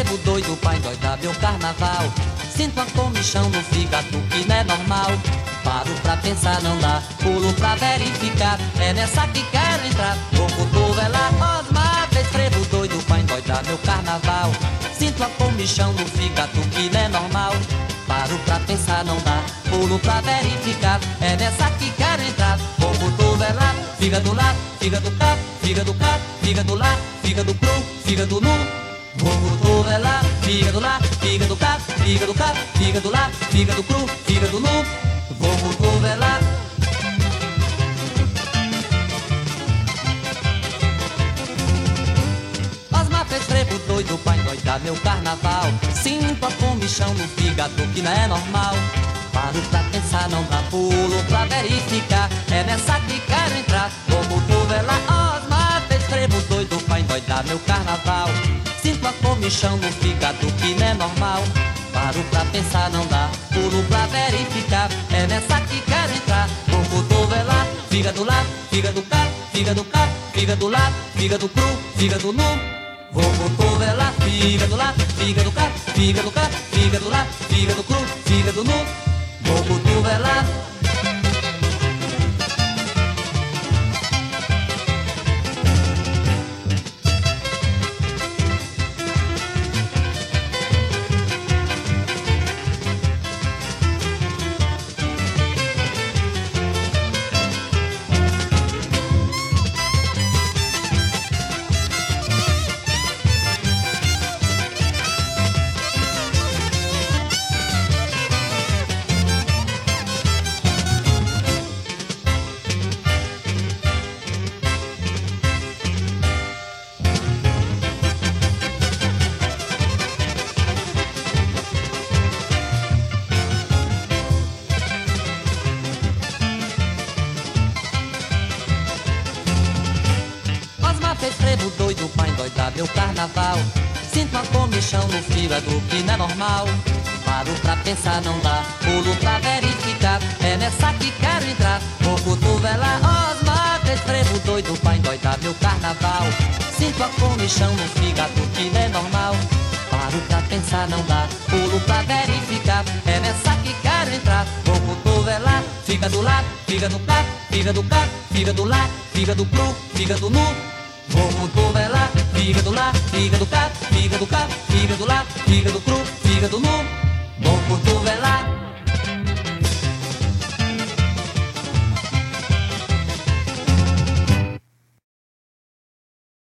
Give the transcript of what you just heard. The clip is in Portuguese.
frevo doido pra endoidar meu carnaval. Sinto a comichão no fígado que não é normal. Paro pra pensar, não dá, pulo pra verificar. É nessa que quero entrar, vou cotovelar. Osmar fez frevo doido pra endoidar meu carnaval. Sinto a comichão no fígado que não é normal. Paro pra pensar, não dá, pulo pra verificar. É nessa que quero entrar, vou cotovelar. Fígado lá, fígado cá, fígado cá, fígado lá, fígado cru, fígado nu. Vou cotovelar, fígado lá, fígado cá, fígado cá, fígado lá, fígado cru, fígado nu. Vou cotovelar. Osmar fez frevo doido pra endoidar meu carnaval. Sinto a comichão no fígado que não é normal. Paro pra pensar, não dá, pulo pra verificar. É nessa que quero entrar, vou cotovelar. Osmar fez frevo doido pra endoidar meu carnaval. Sinto a comichão no fígado que não é normal. Paro pra pensar, não dá, pulo pra verificar. É nessa que quero entrar, vou cotovelar. Fígado lá, fígado cá, fígado cá, fígado lá, fígado cru, fígado nu. Vou cotovelar. Fígado lá, fígado cá, fígado cá, fígado lá, fígado cru, fígado nu. Vou cotovelar. Fez frevo doido pra endoidar meu carnaval. Sinto uma comichão no fígado que não é normal. Paro pra pensar, não dá, pulo pra verificar. É nessa que quero entrar, vou cotovelar. Osmar fez frevo doido pra endoidar meu carnaval. Sinto a comichão no fígado que não é normal. Paro pra pensar, não dá, pulo pra verificar. É nessa que quero entrar, vou cotovelar. Fígado lá, fígado cá, fígado cá, fígado lá, fígado cru, fígado nu. Vou cotovelar. Fígado lá, fígado cá, fígado cá, fígado lá, fígado cru, fígado nu. Vou cotovelar.